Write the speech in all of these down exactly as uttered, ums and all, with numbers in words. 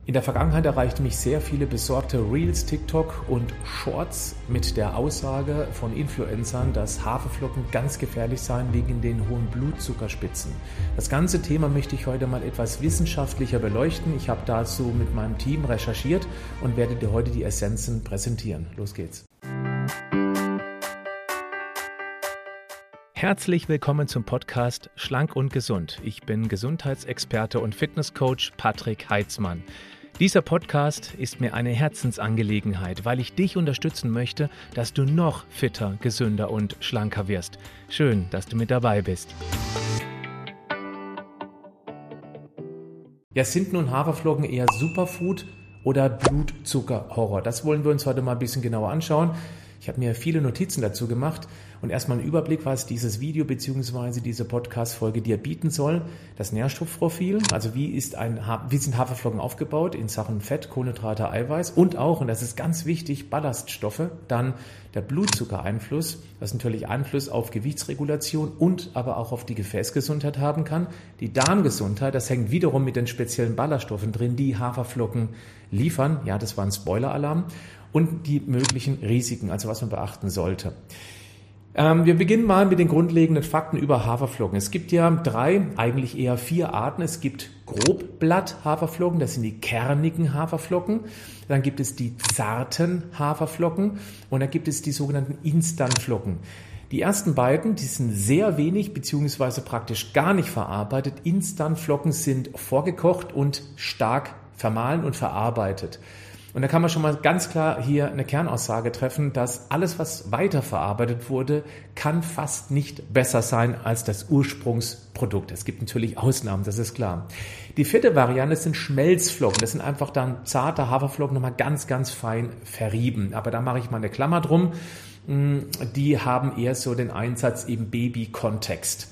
In der Vergangenheit erreichten mich sehr viele besorgte Reels, TikTok und Shorts mit der Aussage von Influencern, dass Haferflocken ganz gefährlich seien wegen den hohen Blutzuckerspitzen. Das ganze Thema möchte ich heute mal etwas wissenschaftlicher beleuchten. Ich habe dazu mit meinem Team recherchiert und werde dir heute die Essenzen präsentieren. Los geht's. Herzlich willkommen zum Podcast Schlank und Gesund. Ich bin Gesundheitsexperte und Fitnesscoach Patrick Heitzmann. Dieser Podcast ist mir eine Herzensangelegenheit, weil ich dich unterstützen möchte, dass du noch fitter, gesünder und schlanker wirst. Schön, dass du mit dabei bist. Ja, sind nun Haferflocken eher Superfood oder Blutzuckerhorror? Das wollen wir uns heute mal ein bisschen genauer anschauen. Ich habe mir viele Notizen dazu gemacht und erstmal einen Überblick, was dieses Video bzw. diese Podcast-Folge dir bieten soll. Das Nährstoffprofil, also wie, ist ein, wie sind Haferflocken aufgebaut in Sachen Fett, Kohlenhydrate, Eiweiß und auch, und das ist ganz wichtig, Ballaststoffe. Dann der Blutzuckereinfluss, was natürlich Einfluss auf Gewichtsregulation und aber auch auf die Gefäßgesundheit haben kann. Die Darmgesundheit, das hängt wiederum mit den speziellen Ballaststoffen drin, die Haferflocken liefern. Ja, das war ein Spoiler-Alarm. Und die möglichen Risiken, also was man beachten sollte. Ähm, wir beginnen mal mit den grundlegenden Fakten über Haferflocken. Es gibt ja drei, eigentlich eher vier Arten. Es gibt Grobblatt-Haferflocken, das sind die kernigen Haferflocken. Dann gibt es die zarten Haferflocken und dann gibt es die sogenannten Instantflocken. Die ersten beiden, die sind sehr wenig bzw. praktisch gar nicht verarbeitet. Instantflocken sind vorgekocht und stark vermahlen und verarbeitet. Und da kann man schon mal ganz klar hier eine Kernaussage treffen, dass alles, was weiterverarbeitet wurde, kann fast nicht besser sein als das Ursprungsprodukt. Es gibt natürlich Ausnahmen, das ist klar. Die vierte Variante sind Schmelzflocken. Das sind einfach dann zarte Haferflocken, nochmal ganz, ganz fein verrieben. Aber da mache ich mal eine Klammer drum. Die haben eher so den Einsatz im Baby-Kontext.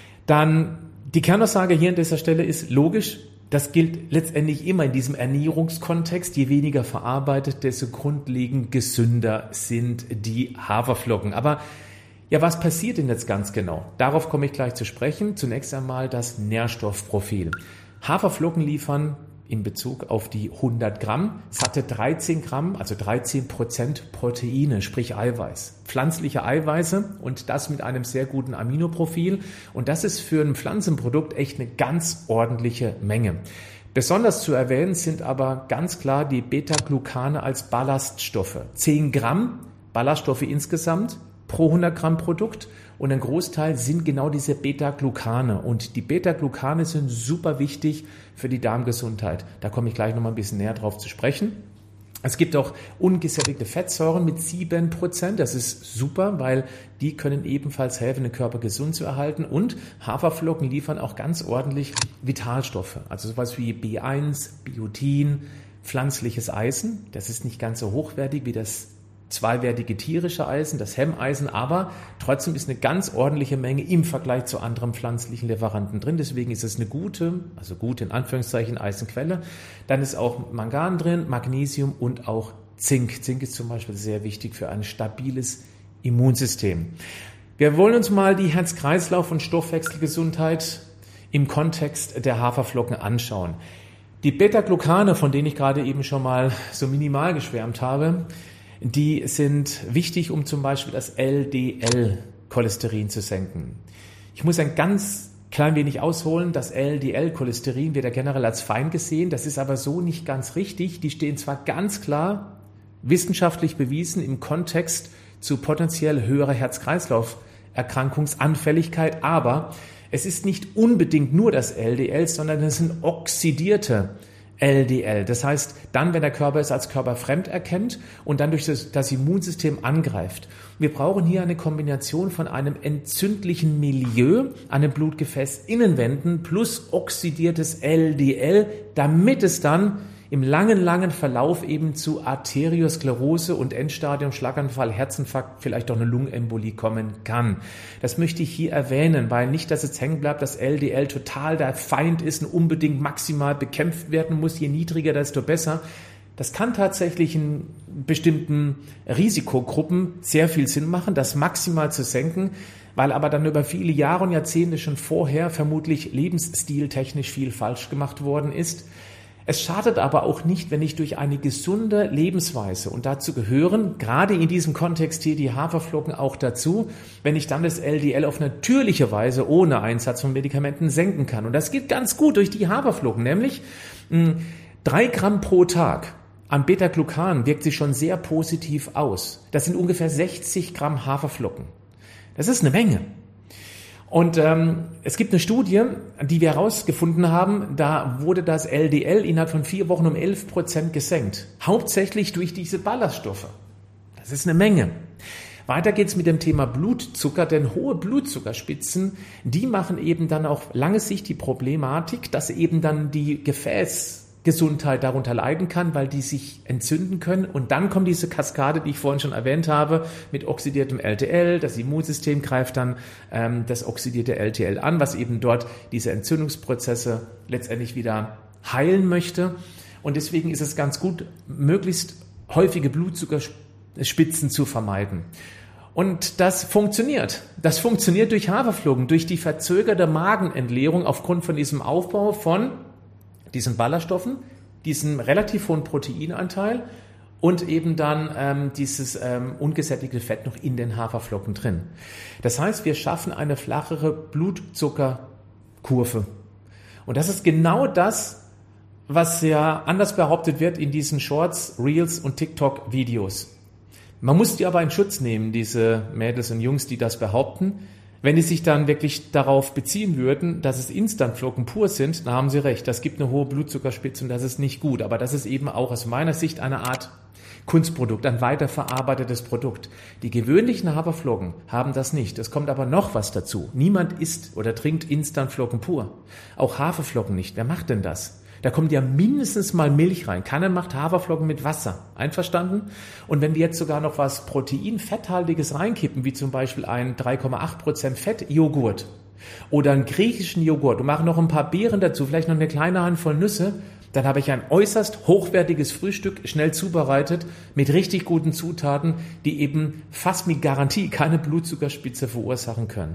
Dann die Kernaussage hier an dieser Stelle ist logisch. Das gilt letztendlich immer in diesem Ernährungskontext. Je weniger verarbeitet, desto grundlegend gesünder sind die Haferflocken. Aber ja, was passiert denn jetzt ganz genau? Darauf komme ich gleich zu sprechen. Zunächst einmal das Nährstoffprofil. Haferflocken liefern in Bezug auf die hundert Gramm satte dreizehn Gramm, also dreizehn Prozent Proteine, sprich Eiweiß. Pflanzliche Eiweiße und das mit einem sehr guten Aminoprofil. Und das ist für ein Pflanzenprodukt echt eine ganz ordentliche Menge. Besonders zu erwähnen sind aber ganz klar die Beta-Glucane als Ballaststoffe. zehn Gramm Ballaststoffe insgesamt pro hundert Gramm Produkt. Und ein Großteil sind genau diese Beta-Glucane. Und die Beta-Glucane sind super wichtig für die Darmgesundheit. Da komme ich gleich noch mal ein bisschen näher drauf zu sprechen. Es gibt auch ungesättigte Fettsäuren mit sieben Prozent. Das ist super, weil die können ebenfalls helfen, den Körper gesund zu erhalten. Und Haferflocken liefern auch ganz ordentlich Vitalstoffe. Also sowas wie B eins, Biotin, pflanzliches Eisen. Das ist nicht ganz so hochwertig wie das zweiwertige tierische Eisen, das Hemmeisen, aber trotzdem ist eine ganz ordentliche Menge im Vergleich zu anderen pflanzlichen Lieferanten drin. Deswegen ist es eine gute, also gute in Anführungszeichen Eisenquelle. Dann ist auch Mangan drin, Magnesium und auch Zink. Zink ist zum Beispiel sehr wichtig für ein stabiles Immunsystem. Wir wollen uns mal die Herz-Kreislauf- und Stoffwechselgesundheit im Kontext der Haferflocken anschauen. Die Beta-Glucane, von denen ich gerade eben schon mal so minimal geschwärmt habe, die sind wichtig, um zum Beispiel das L D L-Cholesterin zu senken. Ich muss ein ganz klein wenig ausholen. Das L D L-Cholesterin wird ja generell als Feind gesehen. Das ist aber so nicht ganz richtig. Die stehen zwar ganz klar wissenschaftlich bewiesen im Kontext zu potenziell höherer Herz-Kreislauf-Erkrankungsanfälligkeit, aber es ist nicht unbedingt nur das L D L, sondern es sind oxidierte L D L. Das heißt, dann, wenn der Körper es als körperfremd erkennt und dann durch das, das Immunsystem angreift. Wir brauchen hier eine Kombination von einem entzündlichen Milieu an den Blutgefäßinnenwänden plus oxidiertes L D L, damit es dann im langen, langen Verlauf eben zu Arteriosklerose und Endstadium Schlaganfall, Herzinfarkt, vielleicht auch eine Lungenembolie kommen kann. Das möchte ich hier erwähnen, weil nicht, dass es hängen bleibt, dass L D L total der Feind ist und unbedingt maximal bekämpft werden muss. Je niedriger, desto besser. Das kann tatsächlich in bestimmten Risikogruppen sehr viel Sinn machen, das maximal zu senken, weil aber dann über viele Jahre und Jahrzehnte schon vorher vermutlich lebensstiltechnisch viel falsch gemacht worden ist. Es schadet aber auch nicht, wenn ich durch eine gesunde Lebensweise, und dazu gehören gerade in diesem Kontext hier die Haferflocken auch dazu, wenn ich dann das L D L auf natürliche Weise ohne Einsatz von Medikamenten senken kann. Und das geht ganz gut durch die Haferflocken, nämlich mh, drei Gramm pro Tag an Beta-Glucan wirkt sich schon sehr positiv aus. Das sind ungefähr sechzig Gramm Haferflocken. Das ist eine Menge. Und ähm, es gibt eine Studie, die wir herausgefunden haben, da wurde das L D L innerhalb von vier Wochen um elf Prozent gesenkt. Hauptsächlich durch diese Ballaststoffe. Das ist eine Menge. Weiter geht's mit dem Thema Blutzucker, denn hohe Blutzuckerspitzen, die machen eben dann auf lange Sicht die Problematik, dass eben dann die Gefäßgesundheit darunter leiden kann, weil die sich entzünden können. Und dann kommt diese Kaskade, die ich vorhin schon erwähnt habe, mit oxidiertem L D L. Das Immunsystem greift dann ähm, das oxidierte L T L an, was eben dort diese Entzündungsprozesse letztendlich wieder heilen möchte. Und deswegen ist es ganz gut, möglichst häufige Blutzuckerspitzen zu vermeiden. Und das funktioniert. Das funktioniert durch Haferflocken, durch die verzögerte Magenentleerung aufgrund von diesem Aufbau von diesen Ballaststoffen, diesen relativ hohen Proteinanteil und eben dann ähm, dieses ähm, ungesättigte Fett noch in den Haferflocken drin. Das heißt, wir schaffen eine flachere Blutzuckerkurve. Und das ist genau das, was ja anders behauptet wird in diesen Shorts, Reels und TikTok-Videos. Man muss die aber in Schutz nehmen, diese Mädels und Jungs, die das behaupten. Wenn die sich dann wirklich darauf beziehen würden, dass es Instantflocken pur sind, dann haben sie recht. Das gibt eine hohe Blutzuckerspitze und das ist nicht gut. Aber das ist eben auch aus meiner Sicht eine Art Kunstprodukt, ein weiterverarbeitetes Produkt. Die gewöhnlichen Haferflocken haben das nicht. Es kommt aber noch was dazu. Niemand isst oder trinkt Instantflocken pur. Auch Haferflocken nicht. Wer macht denn das? Da kommt ja mindestens mal Milch rein. Keiner macht Haferflocken mit Wasser. Einverstanden? Und wenn wir jetzt sogar noch was Protein-Fetthaltiges reinkippen, wie zum Beispiel ein drei Komma acht Prozent Fett-Joghurt oder einen griechischen Joghurt und machen noch ein paar Beeren dazu, vielleicht noch eine kleine Handvoll Nüsse, dann habe ich ein äußerst hochwertiges Frühstück, schnell zubereitet, mit richtig guten Zutaten, die eben fast mit Garantie keine Blutzuckerspitze verursachen können.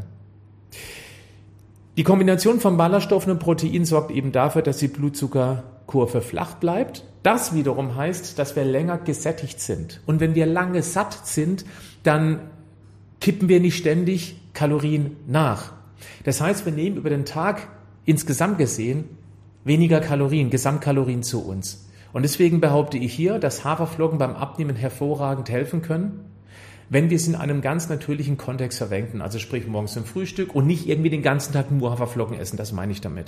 Die Kombination von Ballaststoffen und Protein sorgt eben dafür, dass die Blutzuckerkurve flach bleibt. Das wiederum heißt, dass wir länger gesättigt sind. Und wenn wir lange satt sind, dann kippen wir nicht ständig Kalorien nach. Das heißt, wir nehmen über den Tag insgesamt gesehen weniger Kalorien, Gesamtkalorien zu uns. Und deswegen behaupte ich hier, dass Haferflocken beim Abnehmen hervorragend helfen können, wenn wir es in einem ganz natürlichen Kontext verwenden, also sprich morgens zum Frühstück und nicht irgendwie den ganzen Tag nur Haferflocken essen, das meine ich damit.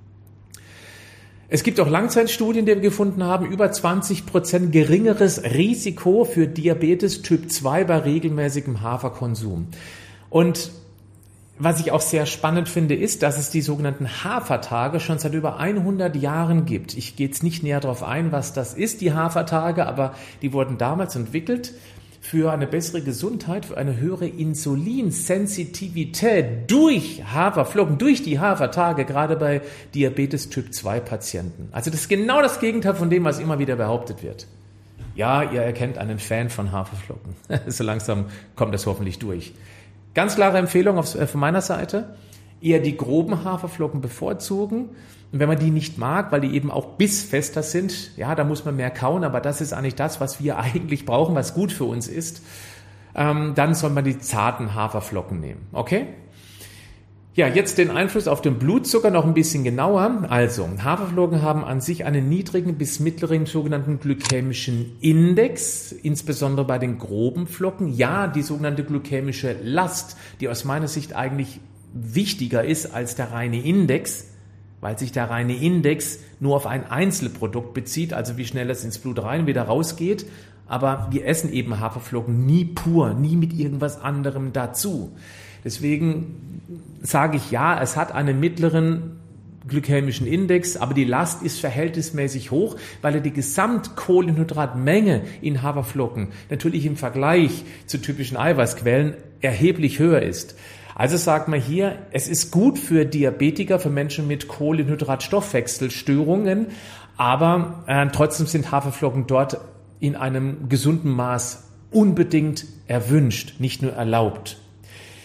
Es gibt auch Langzeitstudien, die wir gefunden haben, über zwanzig Prozent geringeres Risiko für Diabetes Typ zwei bei regelmäßigem Haferkonsum. Und was ich auch sehr spannend finde, ist, dass es die sogenannten Hafertage schon seit über hundert Jahren gibt. Ich gehe jetzt nicht näher darauf ein, was das ist, die Hafertage, aber die wurden damals entwickelt für eine bessere Gesundheit, für eine höhere Insulinsensitivität durch Haferflocken, durch die Hafertage, gerade bei Diabetes Typ zwei Patienten. Also das ist genau das Gegenteil von dem, was immer wieder behauptet wird. Ja, ihr erkennt einen Fan von Haferflocken. So langsam kommt das hoffentlich durch. Ganz klare Empfehlung von meiner Seite, eher die groben Haferflocken bevorzugen. Und wenn man die nicht mag, weil die eben auch bissfester sind, ja, da muss man mehr kauen, aber das ist eigentlich das, was wir eigentlich brauchen, was gut für uns ist, ähm, dann soll man die zarten Haferflocken nehmen, okay? Ja, jetzt den Einfluss auf den Blutzucker noch ein bisschen genauer. Also, Haferflocken haben an sich einen niedrigen bis mittleren sogenannten glykämischen Index, insbesondere bei den groben Flocken. Ja, die sogenannte glykämische Last, die aus meiner Sicht eigentlich wichtiger ist als der reine Index, weil sich der reine Index nur auf ein Einzelprodukt bezieht, also wie schnell es ins Blut rein und wieder rausgeht. Aber wir essen eben Haferflocken nie pur, nie mit irgendwas anderem dazu. Deswegen sage ich ja, es hat einen mittleren glykämischen Index, aber die Last ist verhältnismäßig hoch, weil ja die Gesamtkohlenhydratmenge in Haferflocken natürlich im Vergleich zu typischen Eiweißquellen erheblich höher ist. Also sagt man hier, es ist gut für Diabetiker, für Menschen mit Kohlenhydratstoffwechselstörungen, aber äh, trotzdem sind Haferflocken dort in einem gesunden Maß unbedingt erwünscht, nicht nur erlaubt.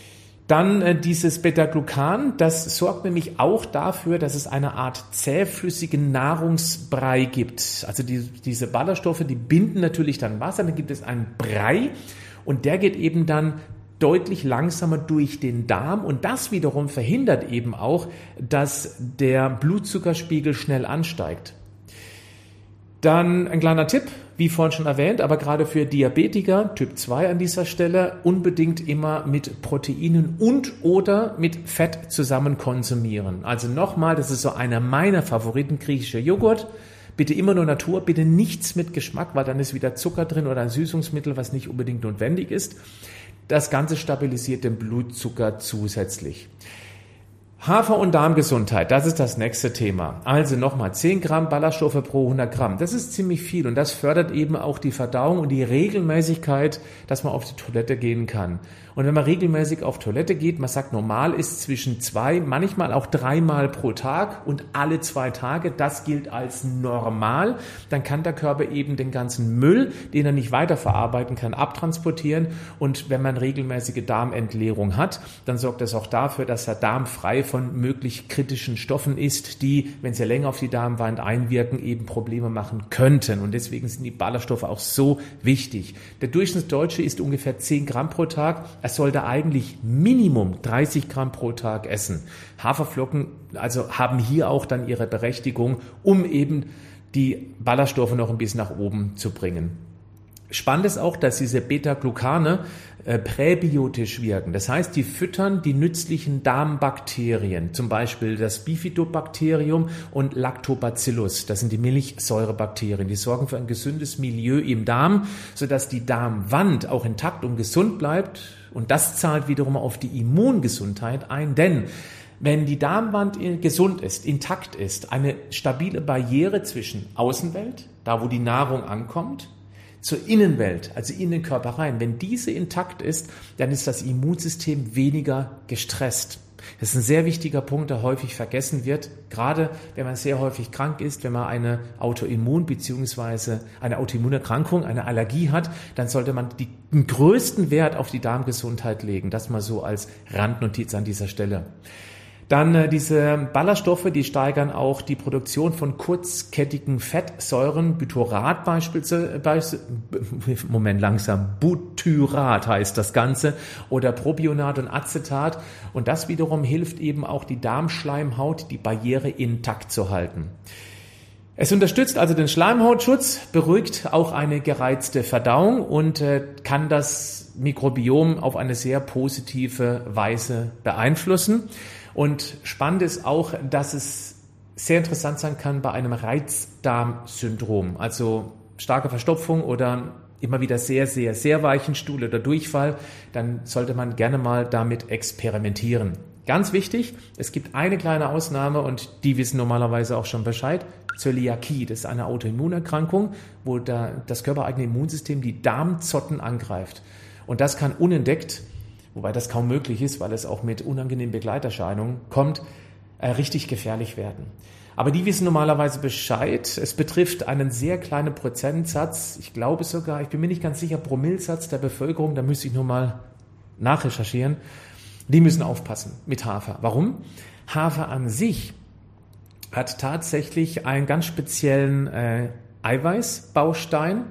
Dann äh, dieses Beta-Glucan, das sorgt nämlich auch dafür, dass es eine Art zähflüssigen Nahrungsbrei gibt. Also die, diese Ballaststoffe, die binden natürlich dann Wasser, dann gibt es einen Brei und der geht eben dann deutlich langsamer durch den Darm und das wiederum verhindert eben auch, dass der Blutzuckerspiegel schnell ansteigt. Dann ein kleiner Tipp, wie vorhin schon erwähnt, aber gerade für Diabetiker, Typ zwei an dieser Stelle, unbedingt immer mit Proteinen und oder mit Fett zusammen konsumieren. Also nochmal, das ist so einer meiner Favoriten, griechischer Joghurt. Bitte immer nur Natur, bitte nichts mit Geschmack, weil dann ist wieder Zucker drin oder ein Süßungsmittel, was nicht unbedingt notwendig ist. Das Ganze stabilisiert den Blutzucker zusätzlich. Hafer- und Darmgesundheit, das ist das nächste Thema. Also nochmal, zehn Gramm Ballaststoffe pro hundert Gramm. Das ist ziemlich viel und das fördert eben auch die Verdauung und die Regelmäßigkeit, dass man auf die Toilette gehen kann. Und wenn man regelmäßig auf Toilette geht, man sagt, normal ist zwischen zwei, manchmal auch dreimal pro Tag und alle zwei Tage, das gilt als normal, dann kann der Körper eben den ganzen Müll, den er nicht weiterverarbeiten kann, abtransportieren. Und wenn man regelmäßige Darmentleerung hat, dann sorgt das auch dafür, dass der Darm frei von möglich kritischen Stoffen ist, die, wenn sie länger auf die Darmwand einwirken, eben Probleme machen könnten. Und deswegen sind die Ballaststoffe auch so wichtig. Der Durchschnittsdeutsche isst ungefähr zehn Gramm pro Tag. Er sollte eigentlich Minimum dreißig Gramm pro Tag essen. Haferflocken also haben hier auch dann ihre Berechtigung, um eben die Ballaststoffe noch ein bisschen nach oben zu bringen. Spannend ist auch, dass diese Beta-Glucane äh, präbiotisch wirken. Das heißt, die füttern die nützlichen Darmbakterien, zum Beispiel das Bifidobakterium und Lactobacillus. Das sind die Milchsäurebakterien. Die sorgen für ein gesundes Milieu im Darm, sodass die Darmwand auch intakt und gesund bleibt. Und das zahlt wiederum auf die Immungesundheit ein, denn wenn die Darmwand gesund ist, intakt ist, eine stabile Barriere zwischen Außenwelt, da wo die Nahrung ankommt, zur Innenwelt, also in den Körper rein. Wenn diese intakt ist, dann ist das Immunsystem weniger gestresst. Das ist ein sehr wichtiger Punkt, der häufig vergessen wird, gerade wenn man sehr häufig krank ist, wenn man eine Autoimmun- bzw. eine Autoimmunerkrankung, eine Allergie hat, dann sollte man die, den größten Wert auf die Darmgesundheit legen. Das mal so als Randnotiz an dieser Stelle. Dann äh, diese Ballaststoffe, die steigern auch die Produktion von kurzkettigen Fettsäuren, Butyrat beispielsweise, Moment langsam, Butyrat heißt das Ganze, oder Propionat und Acetat. Und das wiederum hilft eben auch die Darmschleimhaut, die Barriere intakt zu halten. Es unterstützt also den Schleimhautschutz, beruhigt auch eine gereizte Verdauung und äh, kann das Mikrobiom auf eine sehr positive Weise beeinflussen. Und spannend ist auch, dass es sehr interessant sein kann bei einem Reizdarmsyndrom, also starke Verstopfung oder immer wieder sehr, sehr, sehr weichen Stuhl oder Durchfall, dann sollte man gerne mal damit experimentieren. Ganz wichtig, es gibt eine kleine Ausnahme und die wissen normalerweise auch schon Bescheid. Zöliakie, das ist eine Autoimmunerkrankung, wo da das körpereigene Immunsystem die Darmzotten angreift. Und das kann unentdeckt, wobei das kaum möglich ist, weil es auch mit unangenehmen Begleiterscheinungen kommt, äh, richtig gefährlich werden. Aber die wissen normalerweise Bescheid. Es betrifft einen sehr kleinen Prozentsatz, ich glaube sogar, ich bin mir nicht ganz sicher, Promillesatz der Bevölkerung, da müsste ich nur mal nachrecherchieren. Die müssen aufpassen mit Hafer. Warum? Hafer an sich hat tatsächlich einen ganz speziellen äh, Eiweißbaustein.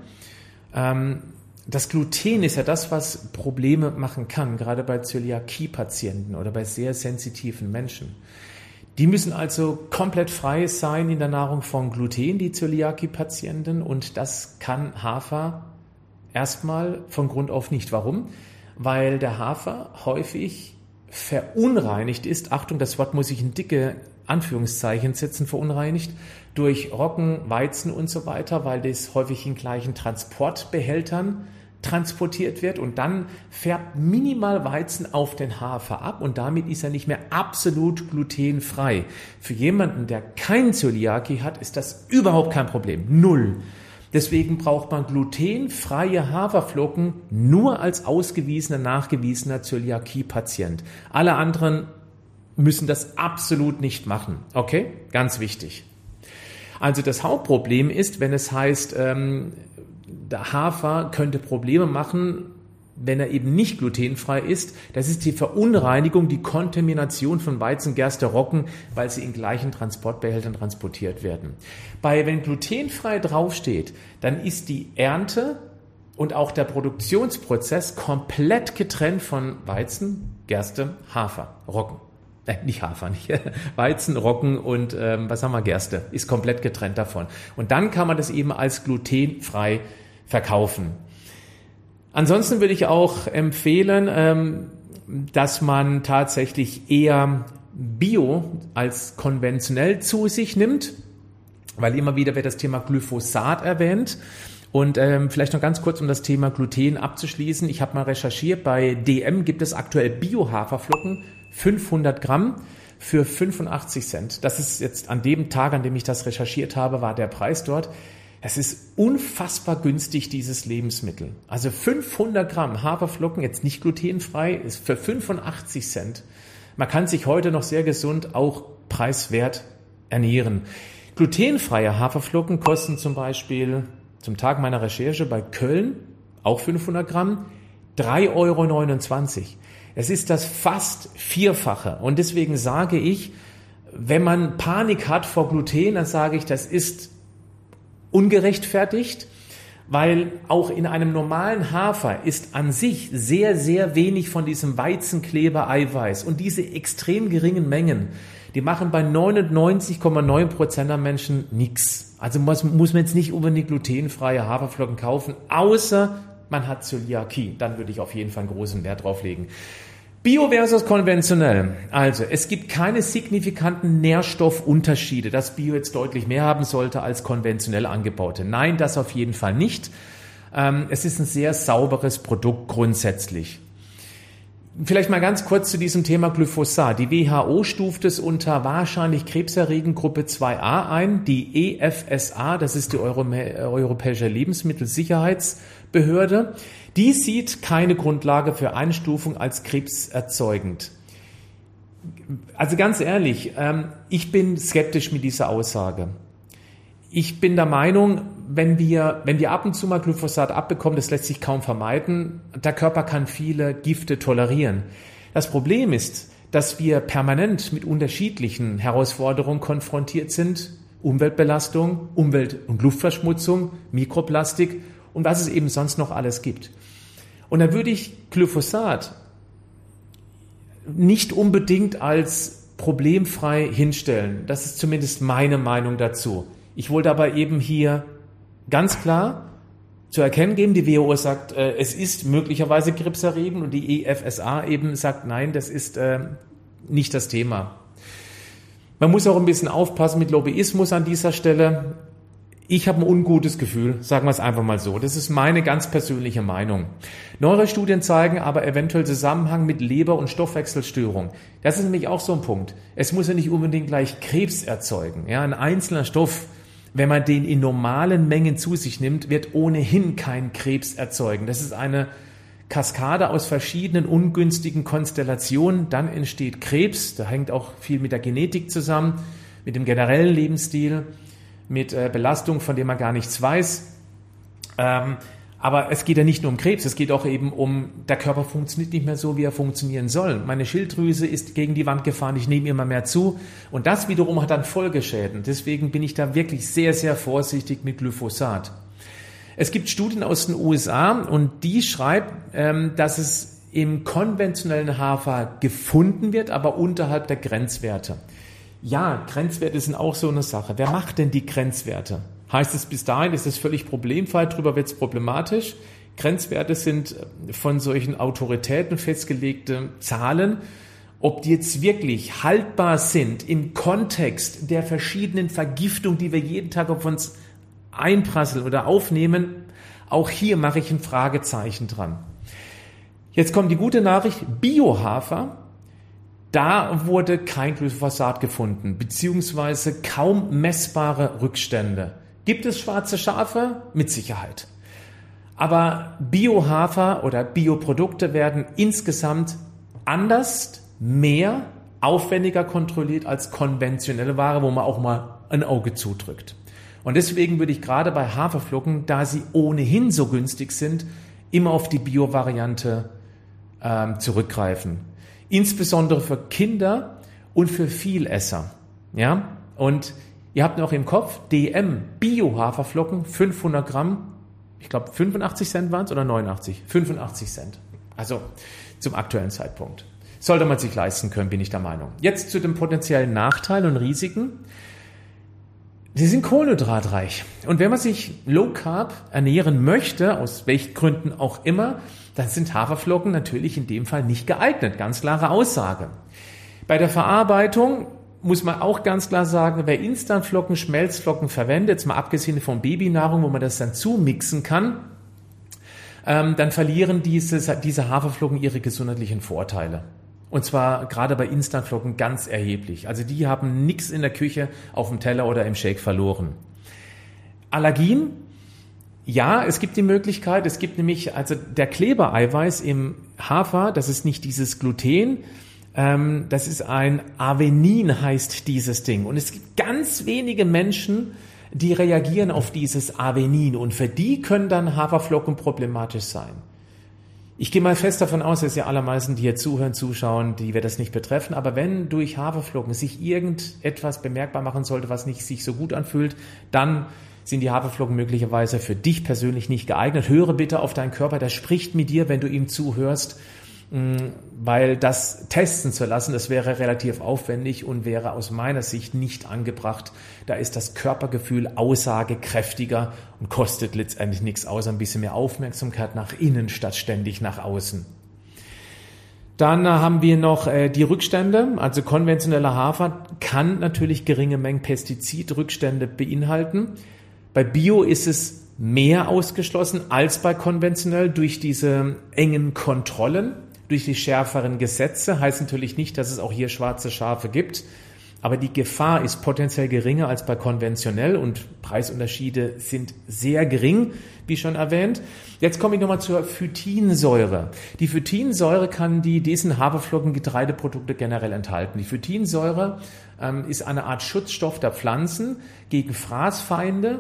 Ähm, Das Gluten ist ja das, was Probleme machen kann, gerade bei Zöliakie-Patienten oder bei sehr sensitiven Menschen. Die müssen also komplett frei sein in der Nahrung von Gluten, die Zöliakie-Patienten, und das kann Hafer erstmal von Grund auf nicht. Warum? Weil der Hafer häufig verunreinigt ist, Achtung, das Wort muss ich in dicke Anführungszeichen setzen, verunreinigt, durch Roggen, Weizen und so weiter, weil das häufig in gleichen Transportbehältern transportiert wird und dann färbt minimal Weizen auf den Hafer ab und damit ist er nicht mehr absolut glutenfrei. Für jemanden, der kein Zöliakie hat, ist das überhaupt kein Problem. Null. Deswegen braucht man glutenfreie Haferflocken nur als ausgewiesener, nachgewiesener Zöliakie-Patient. Alle anderen müssen das absolut nicht machen. Okay? Ganz wichtig. Also das Hauptproblem ist, wenn es heißt, ähm, der Hafer könnte Probleme machen wenn er eben nicht glutenfrei ist, das ist die Verunreinigung, die Kontamination von Weizen, Gerste, Roggen, weil sie in gleichen Transportbehältern transportiert werden. Bei, wenn glutenfrei draufsteht, dann ist die Ernte und auch der Produktionsprozess komplett getrennt von Weizen, Gerste, Hafer, Roggen. Äh, nicht Hafer, nicht Weizen, Roggen und ähm, was haben wir, Gerste, ist komplett getrennt davon. Und dann kann man das eben als glutenfrei verkaufen. Ansonsten würde ich auch empfehlen, ähm, dass man tatsächlich eher Bio als konventionell zu sich nimmt, weil immer wieder wird das Thema Glyphosat erwähnt. Und ähm, vielleicht noch ganz kurz, um das Thema Gluten abzuschließen. Ich habe mal recherchiert, bei D M gibt es aktuell Bio-Haferflocken, fünfhundert Gramm für fünfundachtzig Cent. Das ist jetzt an dem Tag, an dem ich das recherchiert habe, war der Preis dort. Es ist unfassbar günstig, dieses Lebensmittel. Also fünfhundert Gramm Haferflocken, jetzt nicht glutenfrei, ist für fünfundachtzig Cent. Man kann sich heute noch sehr gesund, auch preiswert ernähren. Glutenfreie Haferflocken kosten zum Beispiel zum Tag meiner Recherche bei Köln, auch fünfhundert Gramm, drei Euro neunundzwanzig. Es ist das fast Vierfache. Und deswegen sage ich, wenn man Panik hat vor Gluten, dann sage ich, das ist ungerechtfertigt, weil auch in einem normalen Hafer ist an sich sehr, sehr wenig von diesem Weizenkleber Eiweiß. Und diese extrem geringen Mengen, die machen bei neunundneunzig Komma neun Prozent der Menschen nichts. Also muss, muss man jetzt nicht unbedingt glutenfreie Haferflocken kaufen, außer man hat Zöliakie. Dann würde ich auf jeden Fall einen großen Wert drauf legen. Bio versus konventionell. Also es gibt keine signifikanten Nährstoffunterschiede, dass Bio jetzt deutlich mehr haben sollte als konventionell angebaute. Nein, das auf jeden Fall nicht. Ähm, es ist ein sehr sauberes Produkt grundsätzlich. Vielleicht mal ganz kurz zu diesem Thema Glyphosat. Die W H O stuft es unter wahrscheinlich krebserregend Gruppe zwei a ein. Die E F S A, das ist die Euro- Europäische Lebensmittelsicherheitsbehörde, die sieht keine Grundlage für Einstufung als krebserzeugend. Also ganz ehrlich, ich bin skeptisch mit dieser Aussage. Ich bin der Meinung, wenn wir, wenn wir ab und zu mal Glyphosat abbekommen, das lässt sich kaum vermeiden. Der Körper kann viele Gifte tolerieren. Das Problem ist, dass wir permanent mit unterschiedlichen Herausforderungen konfrontiert sind. Umweltbelastung, Umwelt- und Luftverschmutzung, Mikroplastik und was es eben sonst noch alles gibt. Und da würde ich Glyphosat nicht unbedingt als problemfrei hinstellen. Das ist zumindest meine Meinung dazu. Ich wollte aber eben hier ganz klar zu erkennen geben, die W H O sagt, äh, es ist möglicherweise krebserregend und die E F S A eben sagt, nein, das ist äh, nicht das Thema. Man muss auch ein bisschen aufpassen mit Lobbyismus an dieser Stelle. Ich habe ein ungutes Gefühl, sagen wir es einfach mal so. Das ist meine ganz persönliche Meinung. Neuere Studien zeigen aber eventuell Zusammenhang mit Leber- und Stoffwechselstörung. Das ist nämlich auch so ein Punkt. Es muss ja nicht unbedingt gleich Krebs erzeugen. Ja, ein einzelner Stoff, wenn man den in normalen Mengen zu sich nimmt, wird ohnehin keinen Krebs erzeugen. Das ist eine Kaskade aus verschiedenen ungünstigen Konstellationen. Dann entsteht Krebs. Da hängt auch viel mit der Genetik zusammen, mit dem generellen Lebensstil, mit äh, Belastung, von dem man gar nichts weiß. Ähm, aber es geht ja nicht nur um Krebs, es geht auch eben um, der Körper funktioniert nicht mehr so, wie er funktionieren soll. Meine Schilddrüse ist gegen die Wand gefahren, ich nehme immer mehr zu. Und das wiederum hat dann Folgeschäden. Deswegen bin ich da wirklich sehr, sehr vorsichtig mit Glyphosat. Es gibt Studien aus den U S A und die schreibt, ähm, dass es im konventionellen Hafer gefunden wird, aber unterhalb der Grenzwerte. Ja, Grenzwerte sind auch so eine Sache. Wer macht denn die Grenzwerte? Heißt es bis dahin, ist es völlig problemfrei, drüber wird es problematisch. Grenzwerte sind von solchen Autoritäten festgelegte Zahlen. Ob die jetzt wirklich haltbar sind im Kontext der verschiedenen Vergiftungen, die wir jeden Tag auf uns einprasseln oder aufnehmen, auch hier mache ich ein Fragezeichen dran. Jetzt kommt die gute Nachricht, Biohafer, da wurde kein Glyphosat gefunden, beziehungsweise kaum messbare Rückstände. Gibt es schwarze Schafe? Mit Sicherheit. Aber Biohafer oder Bioprodukte werden insgesamt anders, mehr, aufwendiger kontrolliert als konventionelle Ware, wo man auch mal ein Auge zudrückt. Und deswegen würde ich gerade bei Haferflocken, da sie ohnehin so günstig sind, immer auf die Bio-Variante ähm, zurückgreifen. Insbesondere für Kinder und für Vielesser. Ja? Und ihr habt noch im Kopf, D M Bio-Haferflocken, fünfhundert Gramm, ich glaube fünfundachtzig Cent waren es oder neunundachtzig? fünfundachtzig Cent. Also zum aktuellen Zeitpunkt. Sollte man sich leisten können, bin ich der Meinung. Jetzt zu den potenziellen Nachteilen und Risiken. Sie sind kohlenhydratreich. Und wenn man sich Low Carb ernähren möchte, aus welchen Gründen auch immer, dann sind Haferflocken natürlich in dem Fall nicht geeignet. Ganz klare Aussage. Bei der Verarbeitung muss man auch ganz klar sagen, wer Instantflocken, Schmelzflocken verwendet, jetzt mal abgesehen von Babynahrung, wo man das dann zumixen kann, ähm, dann verlieren diese, diese Haferflocken ihre gesundheitlichen Vorteile. Und zwar gerade bei Instantflocken ganz erheblich. Also die haben nichts in der Küche, auf dem Teller oder im Shake verloren. Allergien? Ja, es gibt die Möglichkeit, es gibt nämlich, also der Klebereiweiß im Hafer, das ist nicht dieses Gluten, ähm, das ist ein Avenin, heißt dieses Ding. Und es gibt ganz wenige Menschen, die reagieren auf dieses Avenin. Und für die können dann Haferflocken problematisch sein. Ich gehe mal fest davon aus, dass ja allermeisten, die hier zuhören, zuschauen, die wird das nicht betreffen. Aber wenn durch Haferflocken sich irgendetwas bemerkbar machen sollte, was nicht sich so gut anfühlt, dann sind die Haferflocken möglicherweise für dich persönlich nicht geeignet. Höre bitte auf deinen Körper, der spricht mit dir, wenn du ihm zuhörst, weil das testen zu lassen, das wäre relativ aufwendig und wäre aus meiner Sicht nicht angebracht. Da ist das Körpergefühl aussagekräftiger und kostet letztendlich nichts außer ein bisschen mehr Aufmerksamkeit nach innen statt ständig nach außen. Dann haben wir noch die Rückstände, also konventioneller Hafer kann natürlich geringe Mengen Pestizidrückstände beinhalten. Bei Bio ist es mehr ausgeschlossen als bei konventionell durch diese engen Kontrollen. Durch die schärferen Gesetze heißt natürlich nicht, dass es auch hier schwarze Schafe gibt, aber die Gefahr ist potenziell geringer als bei konventionell und Preisunterschiede sind sehr gering, wie schon erwähnt. Jetzt komme ich nochmal zur Phytinsäure. Die Phytinsäure kann die diesen Haferflocken Getreideprodukte generell enthalten. Die Phytinsäure ähm, ist eine Art Schutzstoff der Pflanzen gegen Fraßfeinde,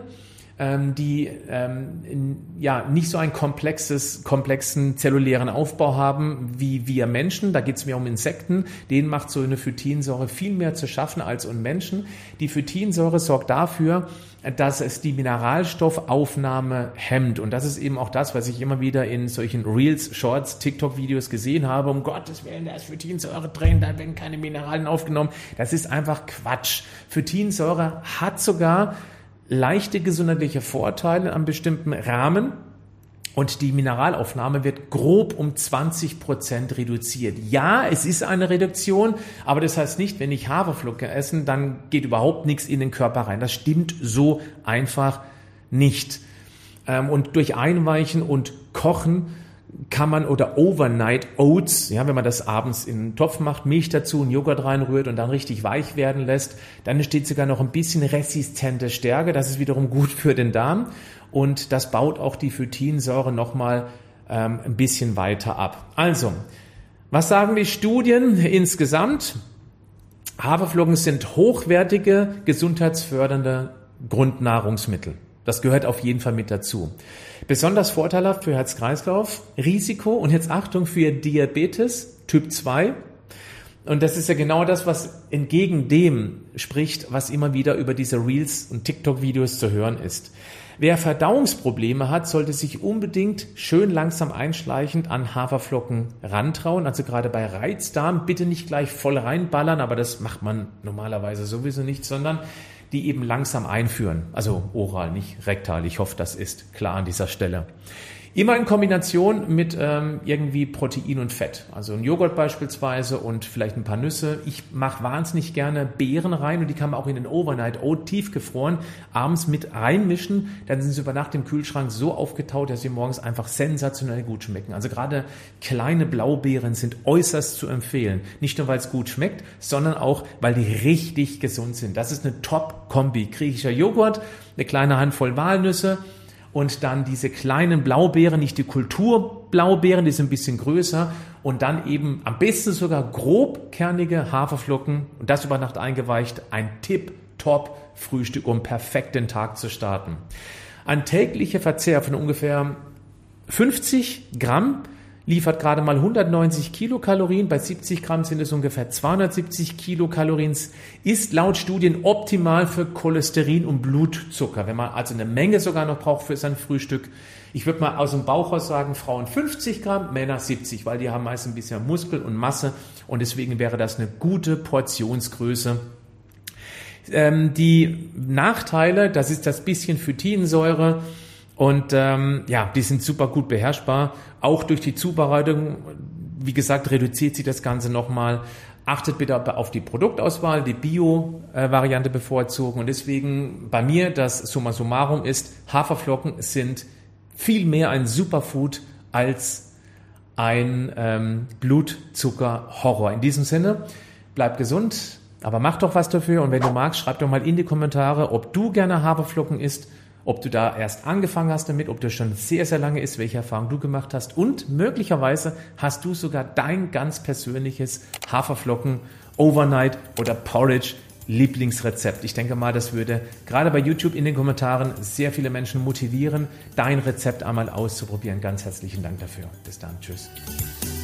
die ähm, in, ja nicht so einen komplexes, komplexen zellulären Aufbau haben wie wir Menschen. Da geht es mehr um Insekten. Denen macht so eine Phytinsäure viel mehr zu schaffen als uns Menschen. Die Phytinsäure sorgt dafür, dass es die Mineralstoffaufnahme hemmt. Und das ist eben auch das, was ich immer wieder in solchen Reels, Shorts, TikTok-Videos gesehen habe. Um Gottes Willen, da ist Phytinsäure drin, da werden keine Mineralien aufgenommen. Das ist einfach Quatsch. Phytinsäure hat sogar leichte gesundheitliche Vorteile in einem bestimmten Rahmen und die Mineralaufnahme wird grob um zwanzig Prozent reduziert. Ja, es ist eine Reduktion, aber das heißt nicht, wenn ich Haferflocken esse, dann geht überhaupt nichts in den Körper rein. Das stimmt so einfach nicht. Und durch Einweichen und Kochen kann man oder Overnight Oats, ja, wenn man das abends in einen Topf macht, Milch dazu, einen Joghurt reinrührt und dann richtig weich werden lässt, dann entsteht sogar noch ein bisschen resistente Stärke. Das ist wiederum gut für den Darm und das baut auch die Phytinsäure nochmal ähm, ein bisschen weiter ab. Also, was sagen die Studien insgesamt? Haferflocken sind hochwertige, gesundheitsfördernde Grundnahrungsmittel. Das gehört auf jeden Fall mit dazu. Besonders vorteilhaft für Herz-Kreislauf, Risiko und jetzt Achtung für Diabetes Typ zwei. Und das ist ja genau das, was entgegen dem spricht, was immer wieder über diese Reels und TikTok-Videos zu hören ist. Wer Verdauungsprobleme hat, sollte sich unbedingt schön langsam einschleichend an Haferflocken rantrauen. Also gerade bei Reizdarm bitte nicht gleich voll reinballern, aber das macht man normalerweise sowieso nicht, sondern die eben langsam einführen. Also oral, nicht rektal. Ich hoffe, das ist klar an dieser Stelle. Immer in Kombination mit ähm, irgendwie Protein und Fett. Also ein Joghurt beispielsweise und vielleicht ein paar Nüsse. Ich mache wahnsinnig gerne Beeren rein und die kann man auch in den Overnight Oat tiefgefroren abends mit reinmischen. Dann sind sie über Nacht im Kühlschrank so aufgetaut, dass sie morgens einfach sensationell gut schmecken. Also gerade kleine Blaubeeren sind äußerst zu empfehlen. Nicht nur, weil es gut schmeckt, sondern auch, weil die richtig gesund sind. Das ist eine Top-Kombi. Griechischer Joghurt, eine kleine Handvoll Walnüsse, und dann diese kleinen Blaubeeren, nicht die Kulturblaubeeren, die sind ein bisschen größer. Und dann eben am besten sogar grobkernige Haferflocken und das über Nacht eingeweicht. Ein Tip-Top-Frühstück, um perfekt den Tag zu starten. Ein täglicher Verzehr von ungefähr fünfzig Gramm liefert gerade mal hundertneunzig Kilokalorien, bei siebzig Gramm sind es ungefähr zweihundertsiebzig Kilokalorien, ist laut Studien optimal für Cholesterin und Blutzucker, wenn man also eine Menge sogar noch braucht für sein Frühstück. Ich würde mal aus dem Bauch raus sagen, Frauen fünfzig Gramm, Männer siebzig, weil die haben meist ein bisschen Muskel und Masse und deswegen wäre das eine gute Portionsgröße. Ähm, die Nachteile, das ist das bisschen Phytinsäure, und ähm, ja, die sind super gut beherrschbar. Auch durch die Zubereitung, wie gesagt, reduziert sich das Ganze nochmal. Achtet bitte auf die Produktauswahl, die Bio-Variante bevorzugen. Und deswegen bei mir das Summa summarum ist, Haferflocken sind viel mehr ein Superfood als ein ähm, Blutzucker-Horror. In diesem Sinne, bleib gesund, aber mach doch was dafür. Und wenn du magst, schreib doch mal in die Kommentare, ob du gerne Haferflocken isst, ob du da erst angefangen hast damit, ob du schon sehr, sehr lange isst, welche Erfahrungen du gemacht hast und möglicherweise hast du sogar dein ganz persönliches Haferflocken, Overnight oder Porridge Lieblingsrezept. Ich denke mal, das würde gerade bei YouTube in den Kommentaren sehr viele Menschen motivieren, dein Rezept einmal auszuprobieren. Ganz herzlichen Dank dafür. Bis dann. Tschüss.